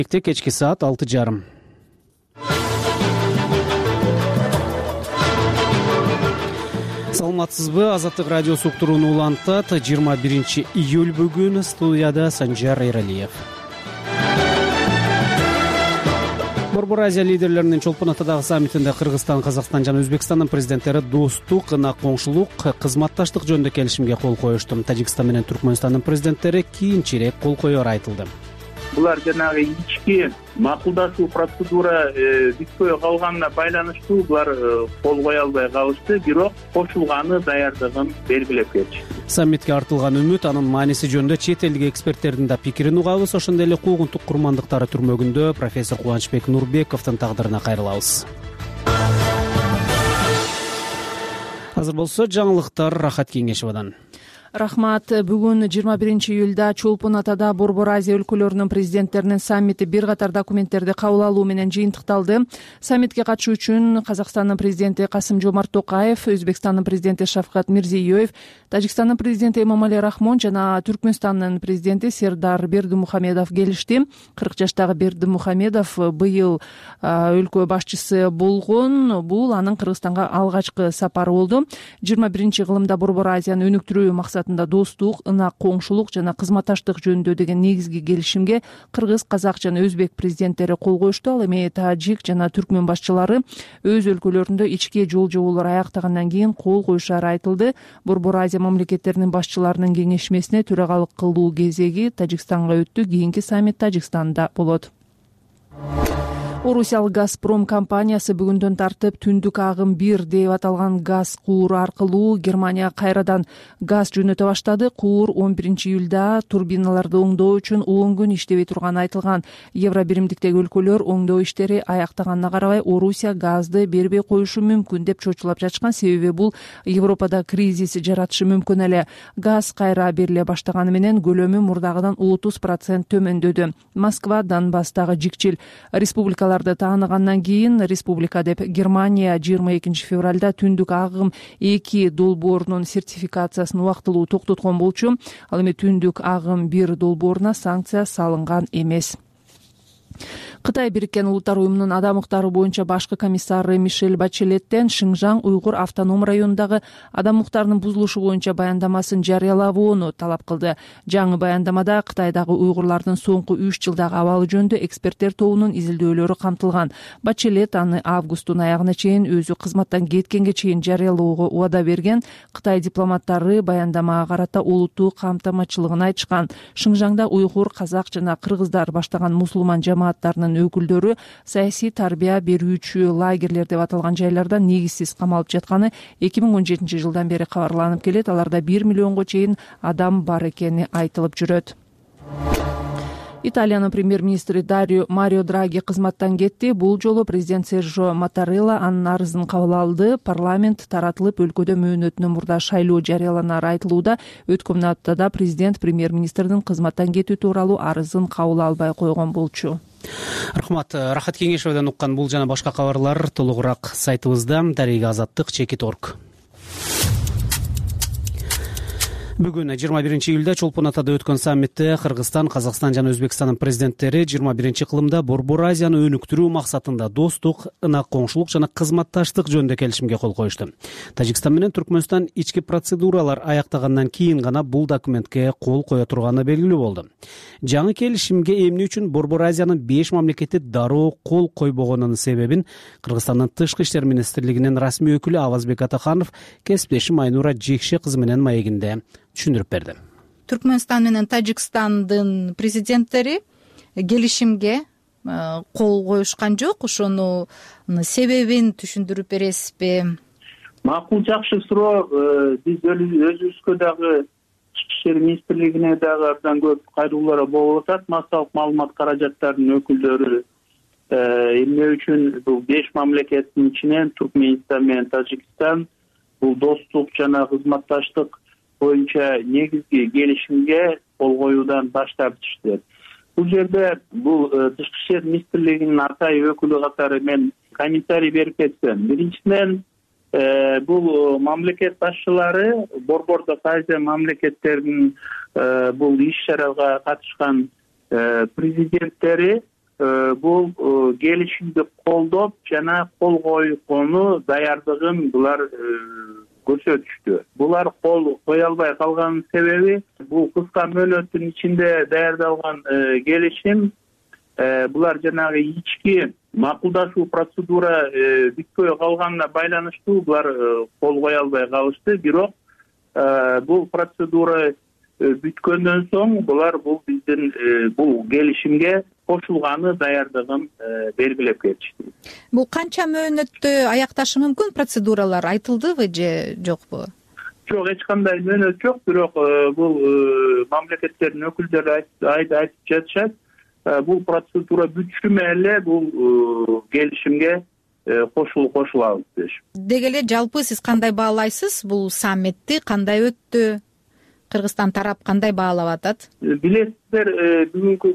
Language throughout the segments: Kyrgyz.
Кечки саат 6:30. Саламатсызбы? Азаттык радиосу уктуруну улантат. 21 июль бүгүн студияда Санжар Эралиев. Борбор Азия лидерлеринин Чолпон Атадагы саммитинде Кыргызстан, Казакстан жана Өзбекстандын президенттери достук, ынак коңшулук, кызматташтык жөнүндө келишимге кол коюшту. Тажикстан менен Түркмөнстандын президенттери кийинчерээк кол коёру айтылды. Булар жанагы ички макулдашуу процедура бүткөй калганына байланыштуу булар кол кое албай калышты, бирок кошулганы даярдыгын белгилеп кетти. Саммитке артылган үмүт, анын мааниси жөнүндө чет элдик эксперттердин да пикирин угабыз. Ошондой эле куугунтук курмандыктары түрмөгүндө профессор Кубанычбек Нурбековдун тагдырына кайрылабыз. Азыр болсо жаңылыктар Рахат Кеңешовдон. Рахмат. Бүгүн 21 июлда Чолпон Атада Борбор Азия өлкөлөрүнүн президенттеринин саммити бир катар документтерди кабыл алуу менен жыйынтыкталды. Саммитке катышуу үчүн Казакстандын президенти Касым-Жомарт Токаев, Өзбекстандын президенти Шавкат Мирзиёев, Тажикстандын президенти Эмомали Рахмон жана Түркмөнстандын президенти Сердар Бердимухамедов келишти. 40 жаштагы Бердимухамедов быйыл өлкө башчысы болгон. Бул анын Кыргызстанга алгачкы сапары болду. 21 кылымда Борбор Азияны өнүктүрүү максатында достук, ынак коңшулук жана кызматташтык жөнүндө деген негизги келишимге кыргыз, казак жана өзбек президенттери кол коюшту. Ал эми тажик жана түркмөн башчылары өз өлкөлөрүндө ички жол жоболору аяктагандан кийин кол коюшары айтылды. Борбор Азия мамлекеттеринин башчыларынын кеңешмесине төрагалык кылуу кезеги Тажикстанга өттү. Кийинки саммит Тажикстанда болот. Орусиялык Газпром компаниясы бүгүндөн тартып түндүк агым 1 деп аталган газ кууру аркылуу Германия кайрадан газ жөнөтө баштады. Куур 11 июлда турбиналарды оңдоо үчүн 10 күн иштебей турганы айтылган. Евро биримдиктеги өлкөлөр оңдоо иштери аяктаганына карабай Орусия газды бербей коюшу мүмкүн деп чочулап жатышкан. Себеби бул Европада кризис жаратышы мүмкүн эле. Газ кайра бериле баштаганы менен көлөмү мурдагыдан 30% төмөндөдү. Москва Донбасстагы жикчил республикаларды тааныгандан кийин республика деп Германия 22 февралда түндүк агым 2 долбоорунун сертификациясын убактылуу токтоткон болчу. Ал эми түндүк агым 1 долбооруна санкция салынган эмес. Кытай Бириккен Улуттар уюмунун адам укуктары боюнча башкы комиссары Мишель Бачелеттен Шыңжаң уйгур автоном районундагы адам укуктарынын бузулушу боюнча баяндамасын жарыялабоону талап кылды. Жаңы баяндамада Кытайдагы уйгурлардын соңку 3 жылдагы абалы жөнүндө эксперттер тобунун изилдөөлөрү камтылган. Бачелет аны августтун аягына чейин өзү кызматтан кеткенге чейин жарыялоого убада берген. Кытай дипломаттары баяндамага карата олуттуу камтамачылыгын айтышкан. Шыңжаңда уйгур, казак жана кыргыздар баштаган мусулман жамааттарынын өкүлдөрү саясий тарбия берүүчү лагерлер деп аталган жайларда негизсиз камалып жатканы 2017 жылдан бери кабарланып келет. Аларда 1 миллионго чейин адам бар экени айтылып жүрөт. Италиянын премьер-министри Марио Драги кызматтан кетти. Бул жолу президент Сержо Маттарелла анын арызын кабыл алды. Парламент таратылып, өлкөдө мөөнөтүнөн мурда шайлоо жарыяланары айтылууда. Өткөн аптада президент премьер-министрдин кызматтан кетүү тууралуу арызын кабыл албай койгон болчу. Рахмат. Рахат Кеңешовдон уккан бул жана башка кабарлар толугураак сайтыбызда #Азаттык_org. Бүгүн 21 июлда Чолпон Атада өткөн саммитте Кыргызстан, Казакстан жана Өзбекстандын президенттери 21 кылымда Борбор Азияны өнүктүрүү максатында достук, ынак коңшулук жана кызматташтык жөнүндө келишимге кол коюшту. Тажикстан менен Түркмөнстан ички процедуралар аяктагандан кийин гана бул документке кол кое турганы белгилүү болду. Жаңы келишимге эмне үчүн Борбор Азиянын 5 мамлекети дароо кол койбогонунун себебин Кыргызстандын Тышкы иштер министрлигинин расмий өкүлү Авазбек Атаханов кесиптешим Айнура Жекше кызы менен маегинде түшүндүрүп берди. Түркмөнстан менен Тажикстандын президенттери келишимге кол коюшкан жок. Ошонун себебин түшүндүрүп бересизби? Макул, жакшы суроо. Биз өзүбүзгө дагы Ички иштер министрлигине дагы абдан көп кайрылуулар болуп атат. Массалык маалымат каражаттарынын өкүлдөрү эмне үчүн бул 5 мамлекеттин ичинен Түркмөнстан менен Тажикстан бул достук жана кызматташтык боюнча негизги келишимге кол коюудан баш тартышты. Бул жерде бул Тышкы иштер министрлигинин атайын өкүлү катары мен комментарий берип кетсем. Биринчиден бул мамлекет башчылары Борбордук Азия мамлекеттеринин бул иш чарага катышкан президенттери бул келишимди колдоп жана кол койгону даярдыгын булар көрсөтүштү. Булар кол кое албай калганын себеби бул кыска мөөнөттүн ичинде даярдалган келишим. Булар жанагы ички макулдашуу процедура бүткөй калганына байланыштуу булар кол кое албай калышты. Бирок бул процедура бүткөндөн соң булар бул биздин бул келишимге кошулганы даярдыгын белгилеп кетишти. Бул канча мөөнөттө аякташы мүмкүн процедуралар айтылдыбы же жокпу? Жок, эч кандай мөөнөт жок, бирок бул мамлекеттердин өкүлдөрү айтып жатышат. Бул процедура бүтүшү менен эле бул келишимге кошулабыз дешип. Деги эле жалпы сиз кандай баалайсыз бул саммитти, кандай өттү? Кыргызстан тарап кандай баалап атат? Билесиздер, бүгүнкү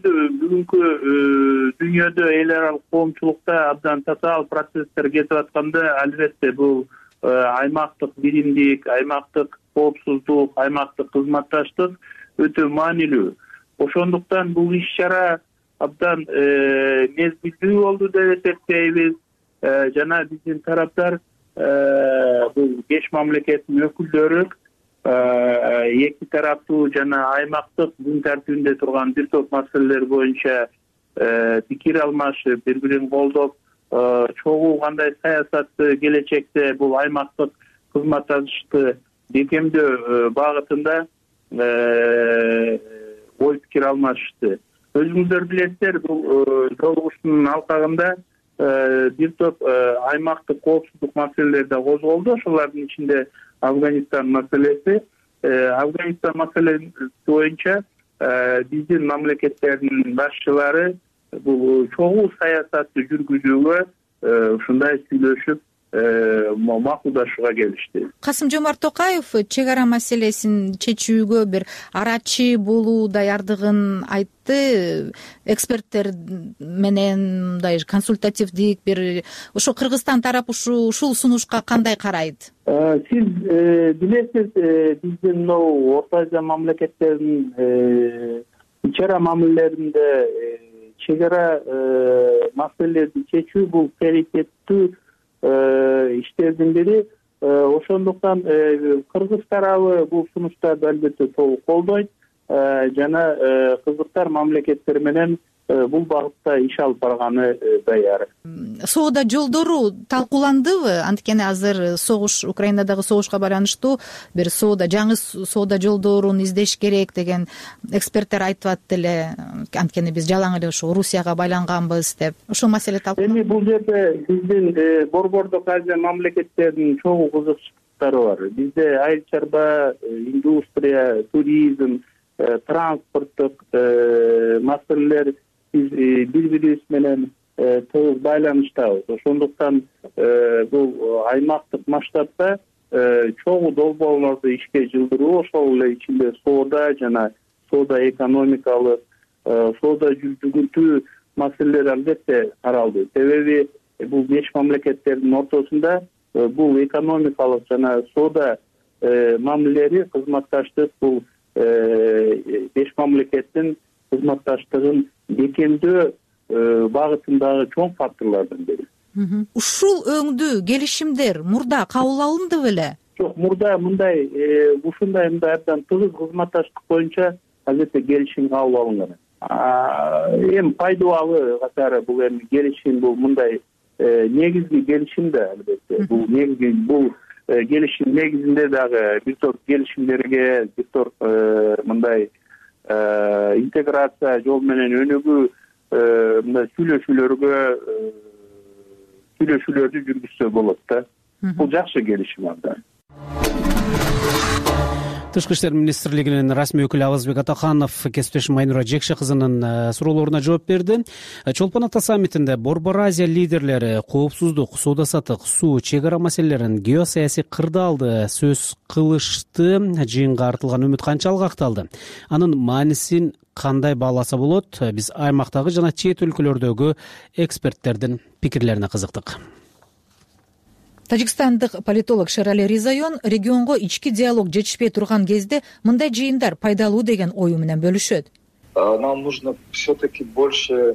дүйнөдө эл аралык коомчулукта абдан татаал процесстер кетип атканда, албетте бул аймактык биримдик, аймактык коопсуздук, аймактык кызматташтык өтө маанилүү. Ошондуктан бул иш-чара абдан мезгилдүү болду деп эсептейбиз. Жана биздин тараптар бул 5 мамлекеттин өкүлдөрү эки тараптуу жана аймактык күн тартибинде турган бир топ маселелер боюнча пикир алмашып, бири-бирин колдоп, чогуу кандай саясатты келечекте бул аймактык кызматташты бекемдөө багытында ой пикир алмашты. Өзүңүздөр билесиздер, бул жолугушуунун алкагында бир топ аймактык коопсуздук маселелери да козголду. Ошолордун ичинде Афганистан маселеси. Афганистан маселеси боюнча биздин мамлекеттердин башчылары бул чогуу саясатты жүргүзүүгө ушундай сүйлөшүп макулдашууга келишти. Касым-Жомарт Токаев чек ара маселесин чечүүгө бир арачы болуу даярдыгын айтты. Эксперттер менен мындай консультативдик бир ошо Кыргызстан тарап ушул сунушка кандай карайт? Сиз билесиз, биздин мынау Орто Азия мамлекеттеринин ич-ара мамилелеринде чек ара маселелерди чечүү бул приоритеттүү иштердин бири. Ошондуктан Кыргыз тарабы бул сунуштарды албетте толук колдойт жана кыргыздар мамлекеттер менен бул багытта иш алып барганы даяр. Соода жолдору талкууландыбы? Анткени азыр согуш, Украинадагы согушка байланыштуу бир жаңы соода жолдорун издеш керек деген эксперттер айтып атты эле. Анткени биз жалаң эле ушу Орусияга байланганбыз деп. Ошол маселе талкууланды. Эми бул жерде биздин Борбордук Азия мамлекеттеринин чогуу кызыкчылыктары бар. Бизде айыл чарба, индустрия, туризм, транспорттук маселелер бири-бирибиз менен тыгыз байланыштабыз. Ошондуктан бул аймактык масштабда чогуу долбоорлорду ишке жылдыруу, ошол эле ичинде соода жана соода экономикалык, соода жүзүгүнтүү маселелер албетте каралды. Себеби бул 5 мамлекеттердин ортосунда бул экономикалык жана соода мамилелери, кызматташтык бул 5 мамлекеттин кызматташтыгын бекемдөө багытындагы чоң факторлордун бири. Ушул өңдүү келишимдер мурда кабыл алынды беле? Жок, мурда мындай ушундай абдан тыгыз кызматташтык боюнча албетте келишим кабыл алынган. Эми пайдалуу катары бул эми келишим бул мындай негизги келишим да албетте. Бул негизги бул келишим негизинде дагы бир топ келишимдерге, бир топ мындай интеграция жол менен өнүгүү мындай сүйлөшүүлөрдү жүргүзсө болот да. Бул жакшы келишим абдан. Тышкы иштер министрлигинин расмий өкүлү Абазбек Атаханов кесиптешим Майнура Жекше кызынын суроолоруна жооп берди. Чолпон Ата саммитинде Борбор Азия лидерлери коопсуздук, соода саттык, суу, чек ара маселелерин геосаясий кырдаалды сөз кылышты. Жыйынга артылган үмүт канчалык акталды? Анын маанисин кандай бааласа болот? Биз аймактагы жана чет өлкөлөрдөгү эксперттердин пикирлерине кызыктык. Тажикстандык политолог Шерали Ризайон регионго ички диалог жетишпей турган кезде мындай жыйындар пайдалуу деген ою менен бөлүшөт. Нам нужно все-таки больше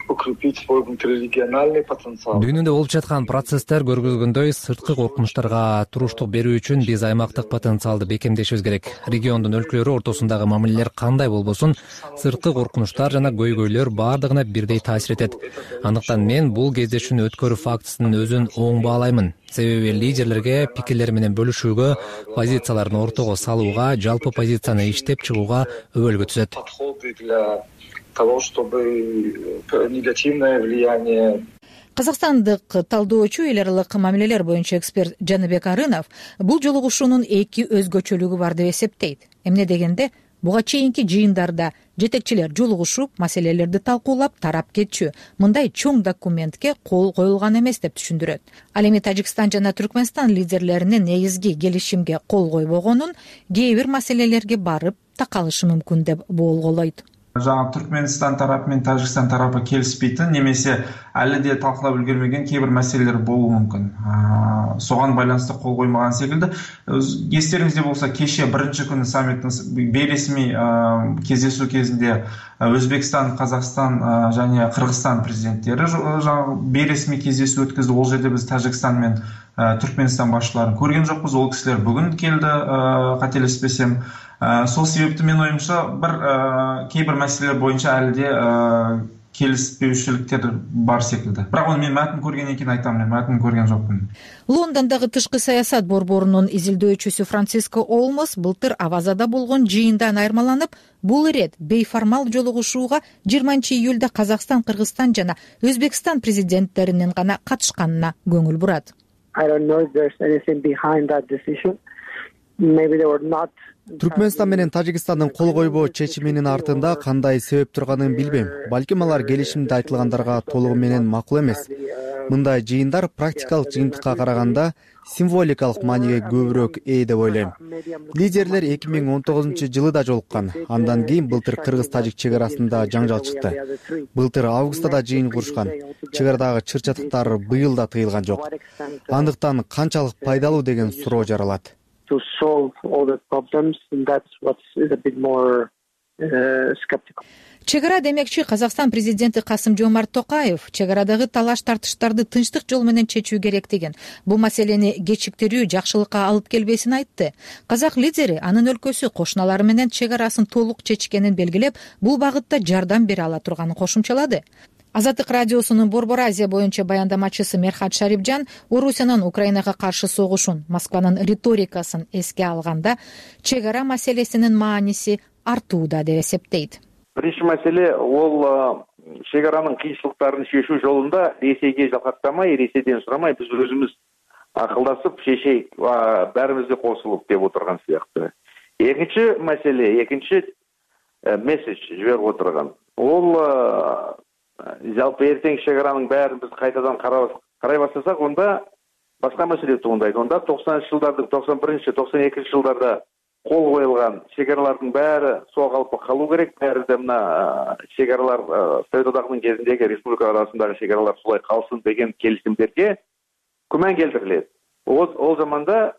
укрепить свой внутрирегиональный потенциал. Дүйнөдө болуп жаткан процесстер көргөзгөндөй сырткы коркунучтарга туруштук берүү үчүн биз аймактык потенциалды бекемдешибиз керек. Региондун өлкөлөрү ортосундагы мамилелер кандай болбосун, сырткы коркунучтар жана көйгөйлөр баардыгына бирдей таасир этет. Андыктан мен бул кездешүүнү өткөрүү фактысынын өзүн оң баалаймын. Себеби лидерлерге пикирлер менен бөлүшүүгө, позицияларын ортого салууга, жалпы позицияны иштеп чыгууга өбөлгө түзөт. Того, чтобы негативное влияние. Казакстандык талдоочу эл аралык мамилелер боюнча эксперт Жаныбек Арынов бул жолугушуунун эки өзгөчөлүгү бар деп эсептейт. Эмне дегенде, буга чейинки жыйындарда жетекчилер жолугушуп, маселелерди талкуулап, тарап кетчү. Мындай чоң документке кол коюлган эмес деп түшүндүрөт. Ал эми Тажикстан жана Түркмөнстан лидерлеринин негизги келишимге кол койбогонун кээ бир маселелерге барып такалышы мүмкүн деп болголойт. Жаңа Түркменстан тарапы мен Тажикстан тарапы келиспейтин немесе әлі де талқылап үлгермеген кейбір мәселелер болуы мүмкін. Соған байланысты қол қоймаған секілді. Естеріңізде болса, кеше бірінші күні саммиттің бейресми кездесу кезінде Өзбекстан, Қазақстан және Қырғызстан президенттері бейресми кездесу өткізді. Ол жерде біз Тажикстан мен Түркменстан басшыларын көрген жоқпыз. Ол кісілер бүгін келді, қателеспесем. Сол себепті мен ойымша кейбір мәселелер бойынша әлі де келіспеушіліктер бар секілді. Бірақ оны мен мәтін көрген екен айтамын, мен мәтін көрген жоқпын. Лондондагы тышкы саясат борборунун изилдөөчүсү Франциско Олмос былтыр Авазада болгон жыйындан айырмаланып, бул ирет бейформал жолугушууга 20-июлда Казакстан, Кыргызстан жана Өзбекстан президенттеринин гана катышканына көңүл бурат. Түркменстан менен Тажикстандын кол койбоо чечиминин артында кандай себеп турганын билбейм. Балким алар келишимде айтылгандарга толугу менен макул эмес. Мындай жыйындар практикалык жыйынтыкка караганда символикалык мааниге көбүрөөк ээ деп ойлойм. Лидерлер 2019-жылы да жолуккан. Андан кийин былтыр Кыргыз-Тажик чек арасында жаңжал чыкты. Былтыр августта да жыйын курушкан. Чек арадагы чыр-чатыктар быйыл да тыйылган жок. Андыктан канчалык пайдалуу деген суроо жаралат. To solve all the problems, and that's what is a bit more skeptical. Чегара демекчи Казакстан президенти Касым-Жомарт Токаев чегарадагы талаш-тартыштарды тынчтык жол менен чечүү керек деген. Бул маселени кечиктирүү жакшылыкка алып келбесин айтты. Казак лидери анын өлкөсү кошуналары менен чегарасын толук чечкенин белгилеп, бул багытта жардам бере ала турганын кошумчалады. Азаттык радиосунун Борбор Азия боюнча баяндамачысы Мерхат Шарипжан Орусиянын Украинага каршы согушун, Москванын риторикасын эске алганда, чегара маселесинин мааниси артууда деп эсептейт. Биринчи маселе ол чегаранын кыйынчылыктарын чечүү жолунда Ресейге жалгактамай, Ресейден сурамай биз өзүбүз акылдашып чечейик, баарыбызды кошулуп деп отурган сыяктуу. Экинчи маселе, экинчи месседж жиберип отурган. Ол жалпы эртең чегаранын баарын биз кайтадан карай баштасак, онда башка маселе туурайт. Онда 90-жылдардын 91-92 жылдарда кол коюлган чегаралардын баары соо калып калуу керек. Баары да мына чегаралар Совет Одагынын кезиндеги республика арасындагы чегаралар солай калсын деген келишимдерге күмөн келтирилет. Ол заманда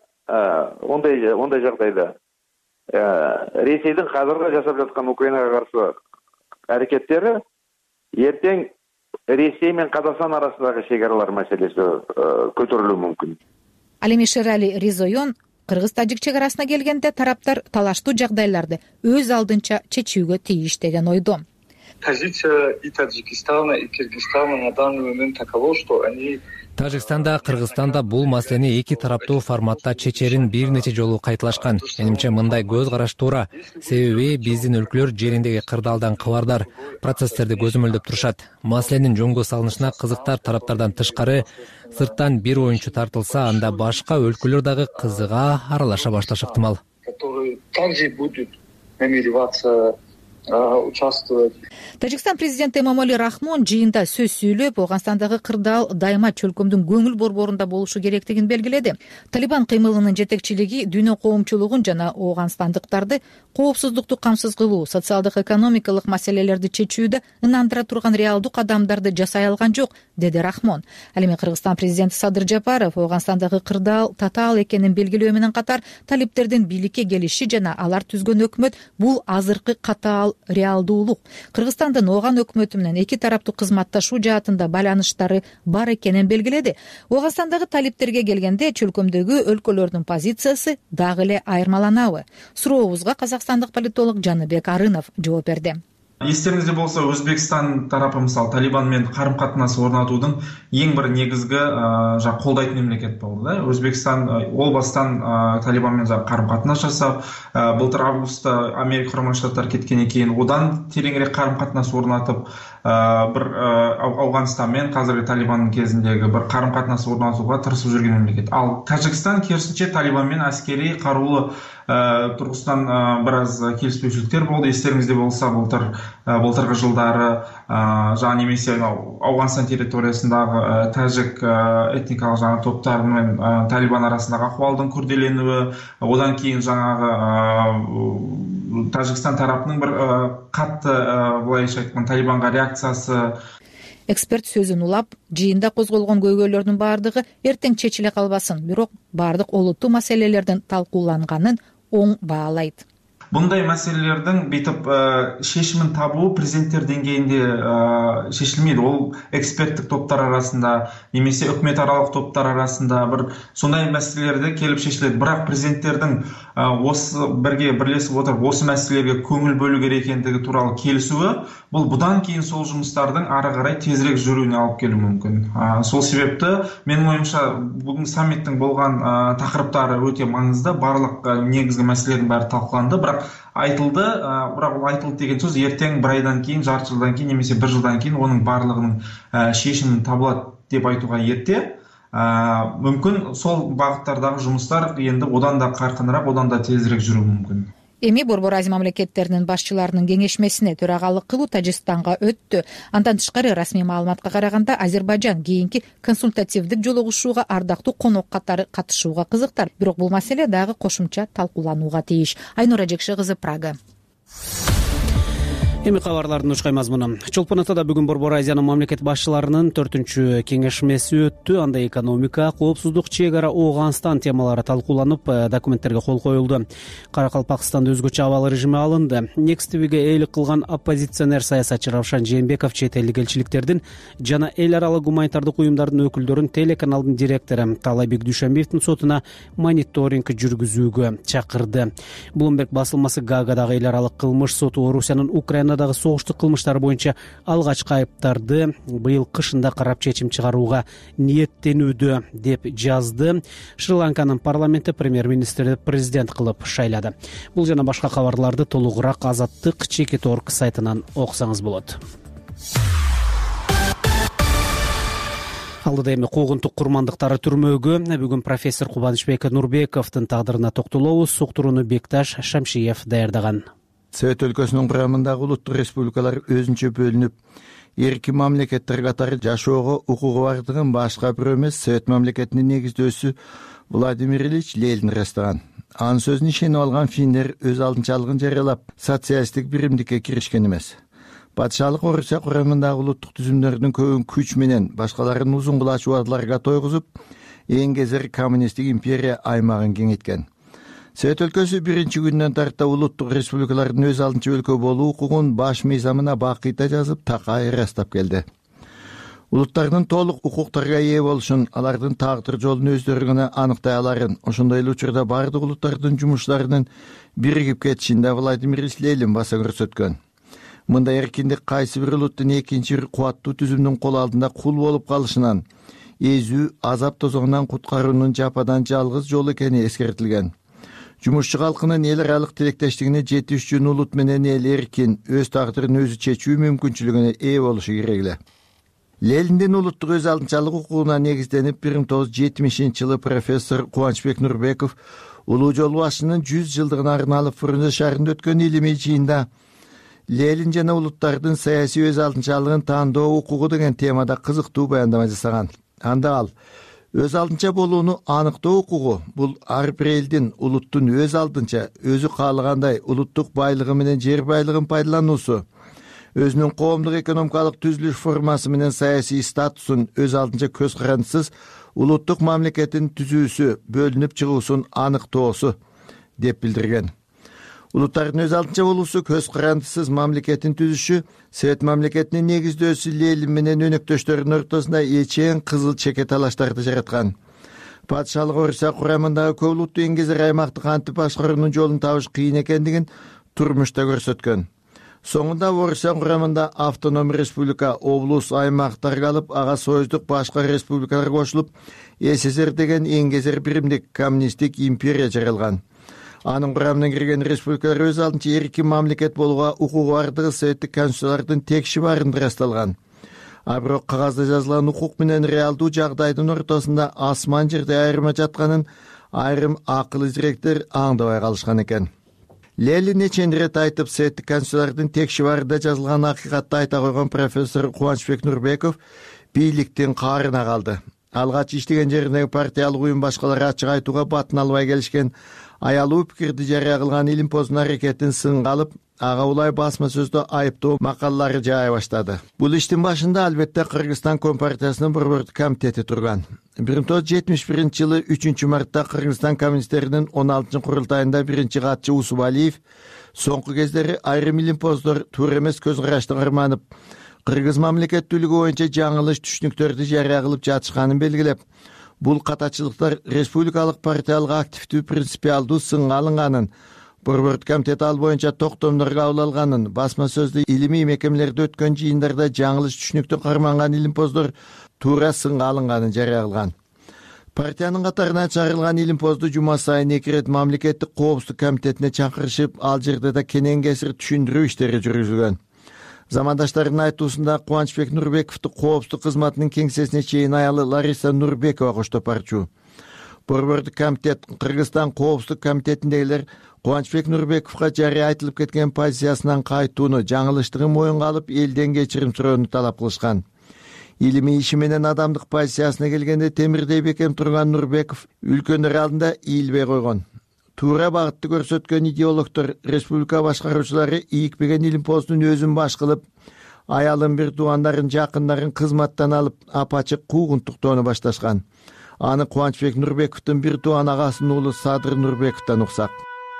ондай жагдайда Ресейдин казыркы жасап жаткан Украинага каршы аракеттери эртең Ресей менен Казакстан арасындагы чегаралар маселеси көтөрүлүшү мүмкүн. Ал эми Шерали Ризоян Кыргыз-Тажик чегарасына келгенде тараптар талаштуу жагдайларды өз алдынча чечүүгө тийиш деген ойдо. Позиция и Таджикистана, и Кыргызстана на данный момент такова, что они Тажикстанда, Кыргызстанда бул маселени эки тараптуу форматта чечерин бир нече жолу кайталашкан. Менимче мындай көз караш туура. Себеби биздин өлкөлөр жериндеги кырдаалдан кабардар, процесстерди көзөмөлдөп турушат. Маселенин жөнгө салынышына кызыктар тараптардан тышкары сырттан бир оюнчу тартылса, анда башка өлкөлөр дагы кызыга аралаша башташы ыктымал. Которые также будут намереваться участвовать. Тажикстан президенти Эмомали Рахмон жыйында сөз сүйлөп, Ооганстандагы кырдаал дайыма чөлкөмдүн көңүл борборунда болушу керектигин белгиледи. Талибан кыймылынын жетекчилиги дүйнө коомчулугун жана ооганстандыктарды коопсуздукту камсыз кылуу, социалдык экономикалык маселелерди чечүүдө ынандыра турган реалдуу кадамдарды жасай алган жок, деди Рахмон. Ал эми Кыргызстан президенти Садыр Жапаров Ооганстандагы кырдаал татаал экенин белгилөө менен катар талиптердин бийликке келиши жана алар түзгөн өкмөт бул азыркы катаал реалдуулук. Кыргызстандын Ооган өкмөтү менен эки тараптуу кызматташуу жаатында байланыштары бар экенин белгиледи. Ооганстандагы талиптерге келгенде чөлкөмдөгү өлкөлөрдүн позициясы дагы эле айырмаланабы? Сурообузга казакстандык политолог Жаныбек Арынов жооп берди. Естеріңізде болса, Өзбекстан тарапы мысалы Талибанмен қарым-қатынас орнатудың ең бір негізгі қолдайтын мемлекет болды. Өзбекстан ол бастан Талибанмен қарым-қатынас жасап, былтыр августта Америка Құрама Штаттары кеткеннен кейін одан тереңірек қарым-қатынас орнатып, бір Ауғанстанмен қазіргі Талибанның кезіндегі бір қарым-қатынас орнатуға тырысып жүрген мемлекет. Ал Тәжікстан керісінше Талибанмен әскери қарулы тұрғысынан біраз келіспеушіліктер болды. Естеріңізде болса, былтырғы жылдары немесе Ауғанстан территориясындағы тәжік этникалық топтар мен Талибан арасындағы ахуалдың күрделенуі, одан кейін Тәжікстан тарапының бір қатты былайша айтқан Талибанға реакциясы. Эксперт сөзүн улап, жыйында козголгон көйгөйлөрдүн баардыгы эртең чечиле калбасын, бирок баардык олуттуу маселелердин талкууланганын оң баалайт. Бұндай мәселелердің бейтіп шешімін табуы президенттер деңгейінде шешілмейді. Ол эксперттік топтар арасында, немесе үкіметаралық топтар арасында бір сондай мәселелерді келіп шешіледі. Бірақ президенттердің осы бірге бірлесіп отырып, осы мәселелерге көңіл бөлу керек екендігі туралы келісуі, бұл бұдан кейін сол жұмыстардың ары қарай тезірек жүруіне алып келуі мүмкін. Сол себепті менің ойымша бүгін саммиттің болған тақырыптары өте маңызды, барлық негізгі мәселелердің бәрі талқыланды, бірақ айтылды, бірақ ол айтылды деген сөз ертең бір айдан кейін, жарты жылдан кейін, немесе бір жылдан кейін оның барлығының шешімін табылады деп айтуға ерте. Мүмкін сол бағыттардағы жұмыстар енді одан да қарқынырақ, одан да тезірек жүруі мүмкін. Эми Борбор Азия мамлекеттеринин башчыларынын кеңешмесине төрагалык кылуу Тажикстанга өттү. Андан тышкары расмий маалыматка караганда Азербайжан кийинки консультативдик жолугушууга ардактуу конок катары катышууга кызыктар. Бирок бул маселе дагы кошумча талкууланууга тийиш. Айнура Жекше кызы, Прага. Эми кабарлардын ушкай мазмуну. Чолпон атада бүгүн Борбор Азиянын мамлекет башчыларынын 4-чү кеңешмеси өттү. Анда экономика, коопсуздук, чек ара, Ооганстан темалары талкууланып, документтерге кол коюлду. Каракалпакстанда өзгөчө абал режими алынды. Next TVге эйлик кылган оппозиционер саясатчы Равшан Жээнбеков чет элдик элчиликтердин жана эл аралык гуманитардык уюмдардын өкүлдөрүн телеканалдын директору Таалайбек Дүйшөнбиевдин сотуна мониторинг жүргүзүүгө чакырды. Bloomberg басылмасы Гаагадагы эл аралык кылмыш соту Орусиянын Украинадагы согуштук кылмыштар боюнча алгачкы айыптарды быйыл кышында карап чечим чыгарууга ниеттенүүдө деп жазды. Шри-Ланканын парламенти премьер-министрди президент кылып шайлады. Бул жана башка кабарларды толугураак Азаттык Чекит.org сайтынан окусаңыз болот. Алдыда эми куугунтук курмандыктары түрмөгө бүгүн профессор Кубанычбек Нурбековдун тагдырына токтолобуз. Суктурууну Бекташ Шамшиев даярдаган. Совет өлкөсүнүн курамындагы улуттук республикалар өзүнчө бөлүнүп, эрки мамлекеттер катары жашоого укугу бардыгын башка бирөө эмес Совет мамлекетинин негиздөөсү Владимир Ильич Ленин ырастаган. Анын сөзүнө ишенип алган финндер өз алдынчалыгын жарыялап, социалисттик биримдикке киришкен эмес. Патшалык Орусия курамындагы улуттук түзүмдөрдүн көбүн күч менен башкаларын узун кулач убадаларга тойгузуп, эң кезер коммунисттик империя аймагын кеңейткен. Совет өлкөсү биринчи күндөн тарта улуттук республикалардын өз алдынча өлкө болуу укугун баш мыйзамына бакыйта жазып, такай ырастап келди. Улуттардын толук укуктарга ээ болушун, алардын тагдыр жолун өздөрү гана аныктай аларын, ошондой эле учурда бардык улуттардын жумуштарынын биригип кетишин да Владимир Ильич Ленин баса көрсөткөн. Мында эркиндик кайсы бир улуттун экинчи бир кубаттуу түзүмдүн кол алдында кул болуп калышынан, эзүү, азап тозоңунан куткаруунун жападан жалгыз жолу экени эскертилген. Жумушчу калкынын эл аралык тилектештигине жетиш үчүн улут менен эл эркин өз тагдырын өзү чечүү мүмкүнчүлүгүнө ээ болушу керек эле. Лениндин улуттук өз алдынчалык укугуна негизденип 1970-жылы профессор Кубанычбек Нурбеков улуу жол башчынын 100 жылдыгына арналып Фрунзе шаарында өткөн илимий жыйында Ленин жана улуттардын саясий өз алдынчалыгын таандоо укугу деген темада кызыктуу баяндама жасаган. Анда ал өз алдынча болууну аныктоо укугу бул ар бир элдин улуттун өз алдынча өзү каалагандай улуттук байлыгы менен жер байлыгын пайдалануусу, өзүнүн коомдук экономикалык түзүлүш формасы менен саясий статусун өз алдынча көз карандысыз улуттук мамлекеттин түзүүсү, бөлүнүп чыгуусун аныктоосу деп билдирген. улуттардын өз алдынча болуусу көз карандысыз мамлекетин түзүшү Совет мамлекетинин негиздөөсү Ленин менен өнөктөштөрүнүн ортосунда эчең кызыл чеке талаштарды жараткан. Падышалык Орусия курамындагы көп улуттуу эңгезер аймакты кантип башкаруунун жолун табыш кыйын экендигин турмушта көрсөткөн. Соңунда Орусия курамында автоном республика, облус, аймак таркалып, ага союздук башка республикалар кошулуп, СССР деген эңгезер биримдик коммунисттик империя жаралган. Анын курамына кирген республикалар өз алдынча эркин мамлекет болууга укугу бардыгы советтик конституциялардын текши барында ырасталган. А бирок кагазда жазылган укук менен реалдуу жагдайдын ортосунда асман жерде айырма жатканын айрым акыл изиректер аңдабай калышкан экен. Ленин нечен ирет айтып, советтик конституциялардын текши барында жазылган акыйкатты айта койгон профессор Кубанычбек Нурбеков бийликтин каарына калды. Алгач иштеген жериндеги партиялык уюм башкалары ачык айтууга батын албай келишкен. Аялуу пикирди жарыя кылган Илимпоздун аракетин сынга алып, ага улай басма сөздө айыптоо макалалары жаая баштады. Бул иштин башында албетте Кыргызстан Компартиясынын борбордук комитети турган. 1971-жылы 3 мартта Кыргызстан коммунисттеринин 16-курултайында биринчи катчы Усуп Алиев соңку кездери айрым Илимпоздор туура эмес көз карашты карманып, кыргыз мамлекеттүүлүгү боюнча жаңылыш түшүнүктөрдү жарыя кылып жатышканын белгилеп, бул катачылыктар республикалык партиялык активдүү принципиалдуу сынга алынганын, борбордук комитет ал боюнча токтомдор кабыл алганын, басма сөздү илимий мекемелерде өткөн жыйындарда жаңылыш түшүнүктү карманган Илимпоздор туура сынга алынганын жарыя кылган. Партиянын катарынан чыгарылган Илимпозду жума сайын 2 ирет мамлекеттик коопсуздук комитетине чакырышып, ал жерде да кенен кесир түшүндүрүү иштери жүргүзүлгөн. Замандаштарынын айтуусунда Кубанычбек Нурбековду коопсуздук кызматынын кеңсесине чейин аялы Лариса Нурбекова коштоп барчу. Борбордук комитет, Кыргызстан коопсуздук комитетиндегилер Кубанычбек Нурбековго жарыя айтылып кеткен позициясынан кайтууну, жаңылыштыгын моюнга алып, элден кечирим суроону талап кылышкан. Илимий иши менен адамдык позициясына келгенде темирдей бекем турган Нурбеков үлкөндөр алдында ийилбей койгон. Туура багытты көрсөткөн идеологдор, республика башкаруучулары ийикпеген Илимпоздун өзүн баш кылып, аялын, бир туугандарын, жакындарын кызматтан алып, апачык куугунтуктоону башташкан. Аны Кубанычбек Нурбековдун бир тууган агасынын уулу Садыр Нурбековдон уксак.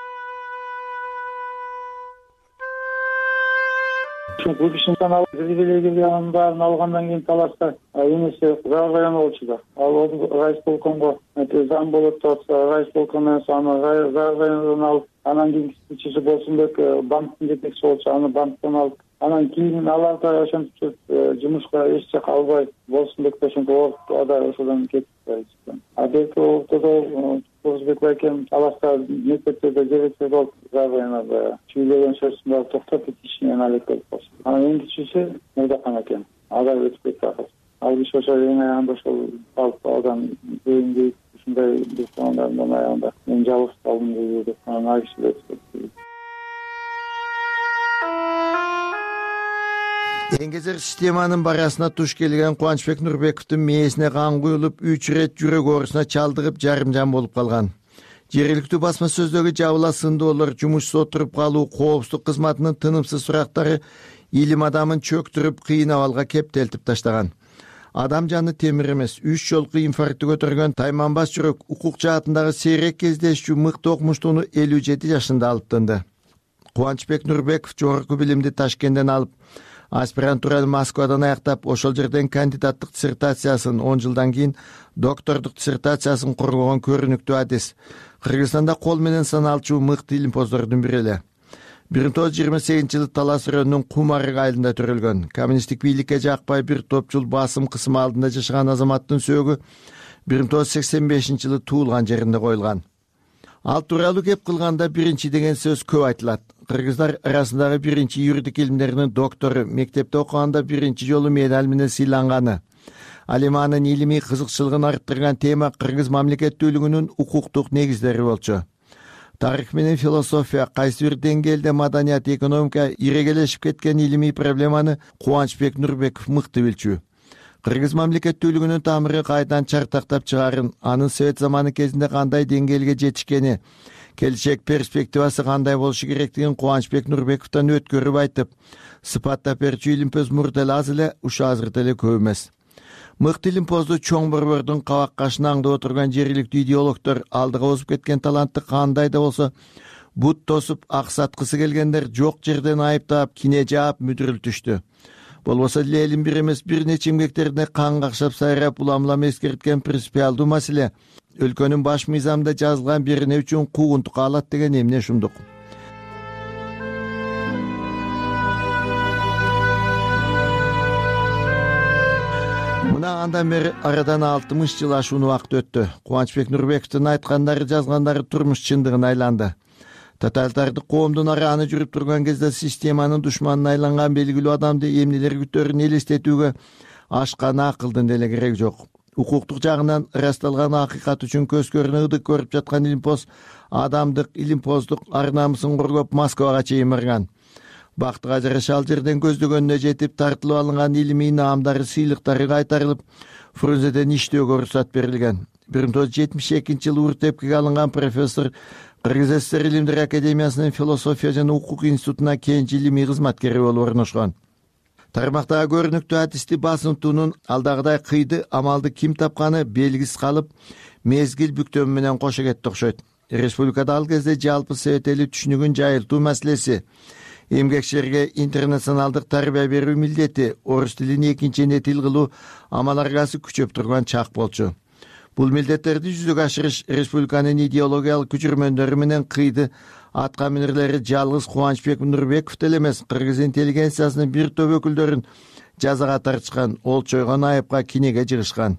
Көпүшүн алып, биргелегенин баарын алгандан кийин талашта энеси Заргаян болчу да. Ал райисполкомго зам болуп турса, райисполкомдон аны Заргаяндан алып, анан кийинки Болсунбек банктын жетекчиси болчу, аны банктан алып, анан кийин аларда ошентип жумушка эч жака албай, Болсунбек ошентип ада ошодон кетип калышкан. А берки ортодо Кубанычбек байкем талашта мектептерде жетекчи болуп, Заргаянда чүйлөгөн сөзүн токтоп кетишинен алек болуп калды. Анан эң кичүүсү Мырдакан экен. Ада өтүп кетти. Ал киши ошо эң аягында ошол алып алган дейинги ушундай дипломдардын аягында мен жалгыз калдым деп анан ал киши өтүп кетти. Эңгезер системанын барасына туш келген Кубанычбек Нурбековдун мээсине кан куюлуп, 3 ирет жүрөк оорусуна чалдыгып, жарымжан болуп калган. Жергиликтүү басма сөздөгү жабыла сындоолор, жумушсуз отуруп калуу, коопсуздук кызматынын тынымсыз сурактары илим адамын чөктүрүп, кыйын абалга кептелтип таштаган. Адам жаны темир эмес, 3 жолку инфарктты көтөргөн тайманбас жүрөк укук жаатындагы сейрек кездешчү мыкты окумуштууну 57 жашында алып тынды. Кубанычбек Нурбеков жогорку билимди Ташкенттен алып, аспирантураны Москвадан аяктап, ошол жерден кандидаттык диссертациясын, 10 жылдан кийин доктордук диссертациясын коргогон көрүнүктүү адис. Кыргызстанда кол менен саналчу мыкты Илимпоздордун бири эле. 1928-жылы Талас районунун Кум арык айылында төрөлгөн. Коммунисттик бийликке жакпай бир топ жыл басым кысым алдында жашаган азаматтын сөөгү 1985-жылы туулган жеринде коюлган. Ал тууралуу кеп кылганда биринчи деген сөз көп айтылат. Кыргыздар арасындагы биринчи юридик илимдеринин доктору, мектепте окуганда биринчи жолу медаль менен сыйланганы. Ал эми анын илимий кызыкчылыгын арттырган тема кыргыз мамлекеттүүлүгүнүн укуктук негиздери болчу. Тарых менен философия, кайсы бир деңгээлде маданият, экономика ирегелешип кеткен илимий проблеманы Кубанычбек Нурбеков мыкты билчү. Кыргыз мамлекеттүүлүгүнүн тамыры кайдан чартактап чыгарын, анын совет заманы кезинде кандай деңгээлге жетишкени, келечек перспективасы кандай болушу керектигин Кубанычбек Нурбековдон өткөрүп айтып, сыпаттап берчү Илимпоз мурда эле аз эле, ушу азыр деле көп эмес. Мыкты Илимпозду чоң борбордун кабак кашына аңдып отурган жергиликтүү идеологдор, алдыга озуп кеткен талантты кандай да болсо бут тосуп ак саткысы келгендер жок жерден айыптап кине жаап мүдүрүлтүштү. Болбосо деле элин бир эмес бир нече эмгектерине кан какшап сайрап улам эскерткен принципиалдуу маселе өлкөнүн баш мыйзамында жазылган бирине үчүн куугунтук алат деген эмне ушундук. Мына андан бери арадан 60 жыл ашуун убакыт өттү. Кубанычбек Нурбековдун айткандары, жазгандары турмуш чындыгына айланды. Тоталитардык коомдун арааны жүрүп турган кезде системанын душманына айланган белгилүү адамды эмнелер күтөөрүн элестетүүгө ашкан акылдын деле кереги жок. Укуктук жагынан ырасталган акыйкат үчүн көз көрүнө ыдык көрүп жаткан илимпоз адамдык, илимпоздук ар намысын коргоп Москвага чейин барган. Бактыга жараша ал жерден көздөгөнүнө жетип, тартылып алынган илимий наамдары, сыйлыктары кайтарылып, Фрунзеден иштөөгө уруксат берилген. 1972-жылы Уртепкеге алынган профессор Кыргыз ССР Илимдер академиясынын философия жана укук институтуна кенже илимий кызматкери болуп орношкон. Тармактагы көрүнүктүү атисти басымтуунун алдагыдай кыйды амалды ким тапканы белгисиз калып, мезгил бүктөмү менен кошо кетти окшойт. Республикада ал кезде жалпы совет эли түшүнүгүн жайылтуу маселеси, эмгекчилерге интернационалдык тарбия берүү милдети, орус тилин экинчи эне тил кылуу амал-аргасы күчөп турган чак болчу. Бул милдеттерди жүзөгө ашырыш республиканын идеологиялык күчүрмөндөрү менен кыйды атка минерлери жалгыз Кубанычбек Нурбеков деле эмес, кыргыз интеллигенциясынын бир топ өкүлдөрүн жазага тартышкан, олчойгон айыпка кинеге жыгышкан.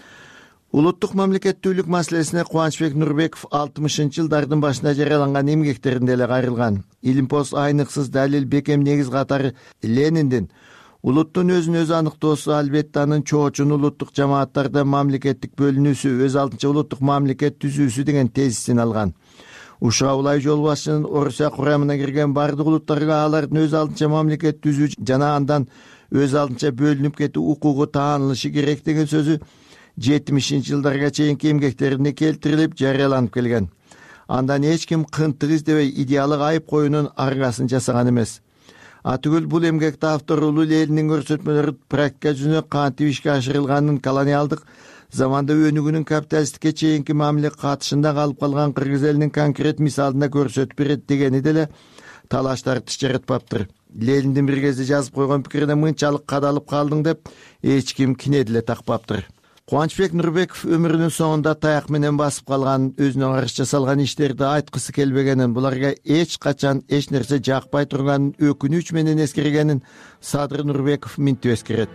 Улуттук мамлекеттүүлүк маселесине Кубанычбек Нурбеков 60-жылдардын башында жарыяланган эмгектеринде эле кайрылган. Илимпоз, айныксыз далил, бекем негиз катары Лениндин улуттун өзүн өзү аныктоосу, албетте анын чоочун улуттук жамааттарда мамлекеттик бөлүнүүсү, өз алдынча улуттук мамлекет түзүүсү деген тезисин алган. Ушуга улай жол башчынын Орусия курамына кирген бардык улуттарга алардын өз алдынча мамлекет түзүү жана андан өз алдынча бөлүнүп кетүү укугу таанылышы керек деген сөзү 70-жылдарга чейинки эмгектерине келтирилип жарыяланып келген. Андан эч ким кынтык издебей идеалык айып коюунун аргасын жасаган эмес. Атүгүл бул эмгекте автор улуу Ленинин көрсөтмөлөрү практика жүзүнө кантип ишке ашырылганын, колониалдык заманда өнүгүүнүн капиталисттикке чейинки мамиле катышында калып калган кыргыз элинин конкрет мисалында көрсөтүп берет дегени деле талаштар тиш жаратпаптыр. Лениндин бир кезде жазып койгон пикирине мынчалык кадалып калдың деп эч ким кине деле такпаптыр. Кубанычбек Нурбеков өмүрүнүн соңунда таяк менен басып калган, өзүнө каршы жасалган иштерди айткысы келбегенин, буларга эч качан эч нерсе жакпай турганын өкүнүч менен эскергенин Садыр Нурбеков минтип эскерет.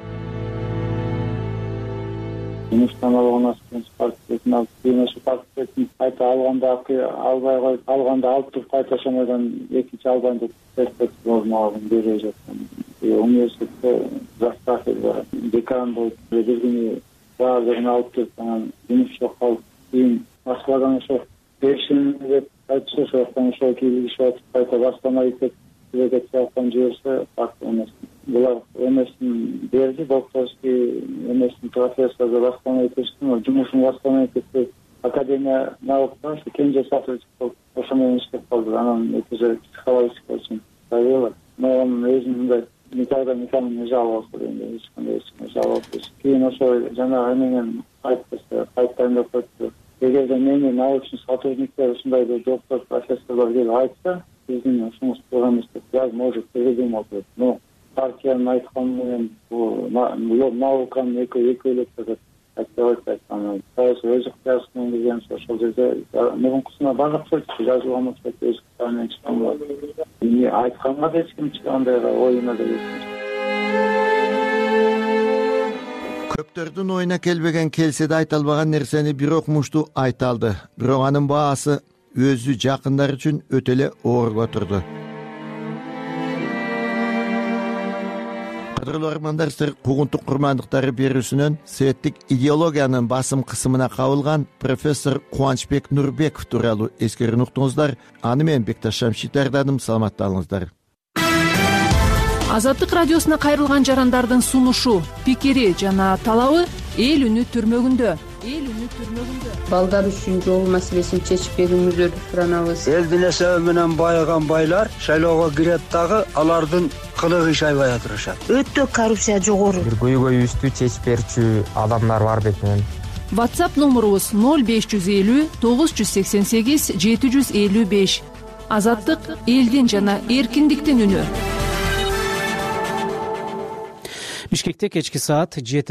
Партиятын алып, партиятын кайта алганда албай коюп, алганда алып туруп кайта ошондон экинчи албайм деп перспективаны бере жаткан. Университетте жаштар декан болуп бир күнү баардыгын алып келип, анан жумуш жок калып, кийин Москвадан ошо беришин деп айтышты, ошондон ошо кийгизип атып кайта баштамай кетип жаткан жиберсе, факт эмес. Булар эмесин берди, докторский эмесин профессорду баштамай кетишти, жумушун баштамай кетти. Академия наукада кенже сатылып болуп, ошо менен иштеп калды. Анан эки психологический очень давила. Но он өзүнүн никогда никому не жаловался, ешкандай жаловался. Кийин ошо жанагы менен кайтайын деп коюпту. Эгерде мени научный сотрудниктер ушундай доктор, профессорлор келип айтса, биздин ушунуз туура эмес деп, я может передумал. Но партиянын айтканы менен бул науканын экөөлөп кетет. Айткан өз ыктыярысынан келген ошол жерде мурункусуна бара койчу, жазылган болсо өз ыктыярынан чыккан болот. Айтканга да эч ким чыккандайга оюна да Көптөрдүн оюна келбеген, келсе да айта албаган нерсени бир окумуштуу айта алды. Бирок анын баасы өзү жакындары үчүн өтө эле оор турду. Кадырлуу армандар, сиздер куугунтук курмандыктары берүүсүнөн советтик идеологиянын басым кысымына кабылган профессор Кубанычбек Нурбеков тууралуу эскерүүнү уктуңуздар. Аны мен Бекташ Шамшит даярдадым. Саламатталыңыздар. Азаттык радиосуна кайрылган жарандардын сунушу, пикири жана талабы эл үнү түрмөгүндө. Балдар үчүн жол маселесин чечип берүүңүздөрдү суранабыз. Элдин эсеби менен байыган байлар шайлоого кирет дагы алардын кылыгы иш айбай атырышат. Өтө коррупция жогору. Бир көйгөйүбүздү чечип берчү адамдар бар бетинен. WhatsApp номурубуз 0550 988 755. Азаттык элдин жана эркиндиктин үнү. Бишкекте кечки саат 7